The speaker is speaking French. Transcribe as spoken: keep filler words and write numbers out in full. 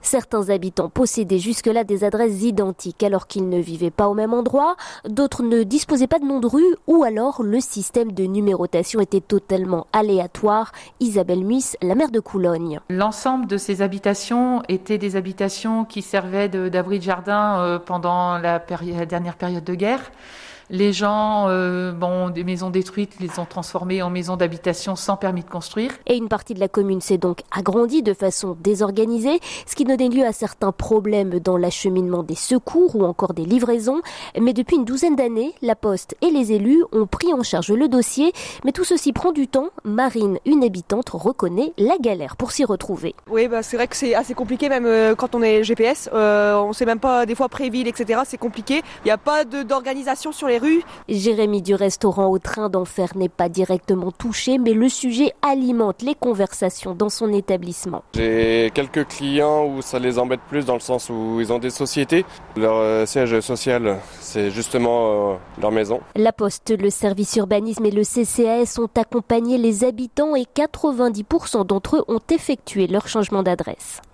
Certains habitants possédaient jusque-là des adresses identiques alors qu'ils ne vivaient pas au même endroit. D'autres ne disposaient pas de nom de rue ou alors le système de numérotation était totalement aléatoire. Isabelle Muis, la maire de Coulogne. L'ensemble de ces habitations étaient des habitations qui servaient de, d'abri de jardin pendant la, péri- la dernière période de guerre. Les gens, euh, bon, des maisons détruites, les ont transformées en maisons d'habitation sans permis de construire. Et une partie de la commune s'est donc agrandie de façon désorganisée, ce qui donnait lieu à certains problèmes dans l'acheminement des secours ou encore des livraisons. Mais depuis une douzaine d'années, la Poste et les élus ont pris en charge le dossier. Mais tout ceci prend du temps. Marine, une habitante, reconnaît la galère pour s'y retrouver. Oui, bah, c'est vrai que c'est assez compliqué, même euh, quand on est G P S. Euh, on ne sait même pas, des fois, Préville, et cetera. C'est compliqué. Il n'y a pas de, d'organisation sur les rues. Jérémy du restaurant Au Train d'Enfer n'est pas directement touché, mais le sujet alimente les conversations dans son établissement. J'ai quelques clients où ça les embête plus dans le sens où ils ont des sociétés. Leur euh, siège social, c'est justement euh, leur maison. La Poste, le service urbanisme et le C C A S ont accompagné les habitants et quatre-vingt-dix pour cent d'entre eux ont effectué leur changement d'adresse.